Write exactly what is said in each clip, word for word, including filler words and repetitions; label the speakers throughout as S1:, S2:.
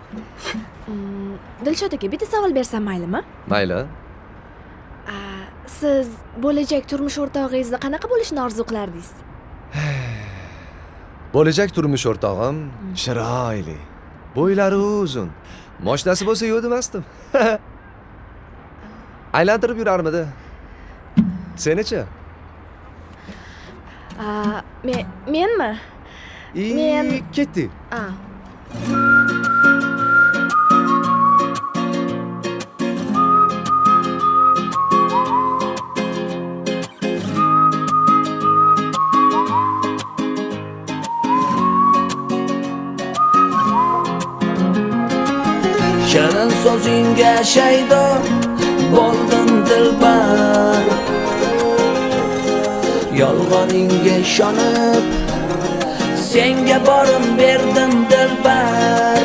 S1: Dilshod aka, bitta savol bersam maylimi?
S2: Mayli.
S1: Siz bo'lajak turmush o'rtog'ingizni qanaqa bo'lishini orzu qilardingiz?
S2: Bo'lajak turmush o'rtog'im chiroyli, bo'ylari uzun, mashinasi bo'lsa yo'q demasdim. Aylantirib yurarmidi? Senichi?
S1: Men menmi?
S2: Men ketdi.
S1: A.
S3: Shirin so'zingga shaydo bo'ldim dilbar, yolg'oningga ishonib senga borim berdim dilbar.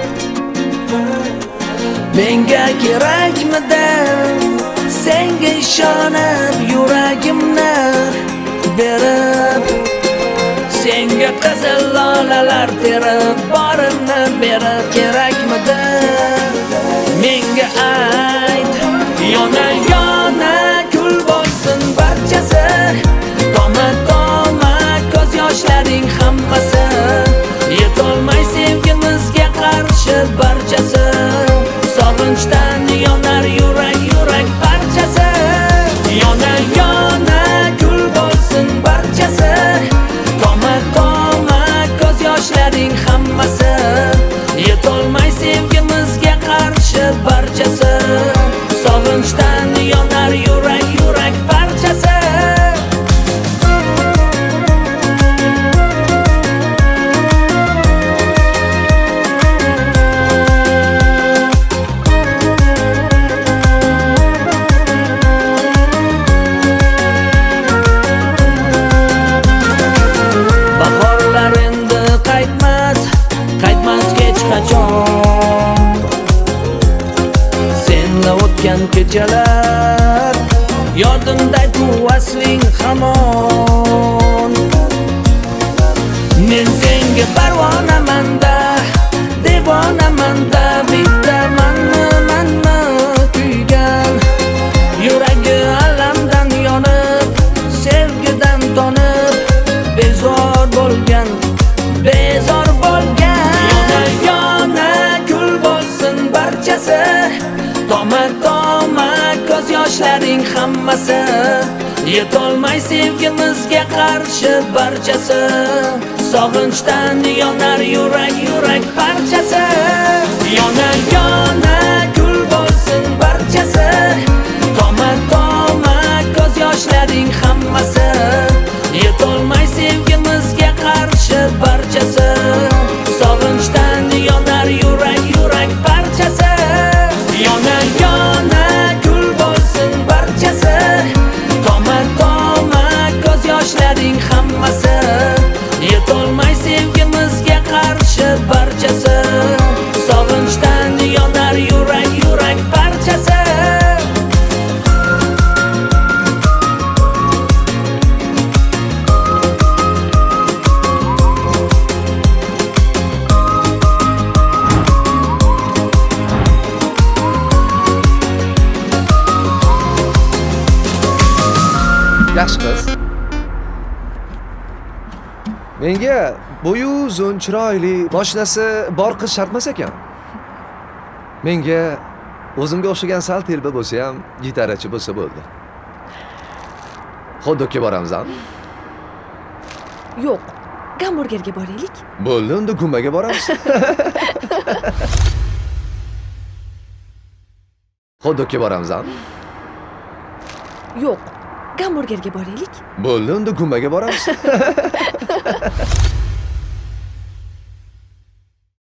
S3: Menga kerakmidi senga ishonib yuragimni berib, senga qizil lolalar terib borimni berib kerakmidi? Menga ayt, yona yona kul bo'lsin barchasi, toma toma ko'z yoshlaring hammasi, yetolmay sevgimizga qarshi barchasi, sog'inchdan yonar yurak yurak parchasi, yona yona kul bo'lsin barchasi, toma toma ko'z yoshlaring hammasi, yetolmay sevgimizga qarshi barchasi, sog'inchdan yonar yurak yurak parchasi. Bahorlar endi qaytmas, qaytmas hech qachon. Senla o'tgan kechalar yodimda ku asling hamon. Men senga parvonaman-da, devonaman-da, bitta manni manni kuygan, yuragi alamdan yonib, sevgidan tonib, bezor bo'lgan, bezor bo'lgan. Yona yona kul bo'lsin barchasi, toma toma ko'z yoshlaring hammasi, yetolmay sevgimizga qarshi barchasi, sog'inchdan yonar yurak yurak parchasi. Yona yona kul bo'lsin barchasi, toma toma ko'z yoshlaring hammasi, yetolmay sevgimizga qarshi barchasi, sog'inchdan yonar yurak yurak parchasi. Yona yona kul bo'lsin barchasi, toma toma ko'z yoshlaring hammasi, yetolmay sevgimizga qarshi barchasi, sog'inchdan yonar yurak yurak parchasi.
S2: Yaxshi qiz. Menga bo'yi uzun, chiroyli, mashinasi bor qiz shart emas ekan. Menga o'zimga o'xshagan sal telba bo'lsa ham, gitarachi bo'lsa bo'ldi. Xodokka boramizmi?
S1: Yo'q, gamburgerga boraylik.
S2: Bo'ldi, unda gumbaga boramiz. Xodokka boramizmi?
S1: Yo'q, gamburgerga boraylik.
S2: Bo'ldi, unda gumbaga boramiz.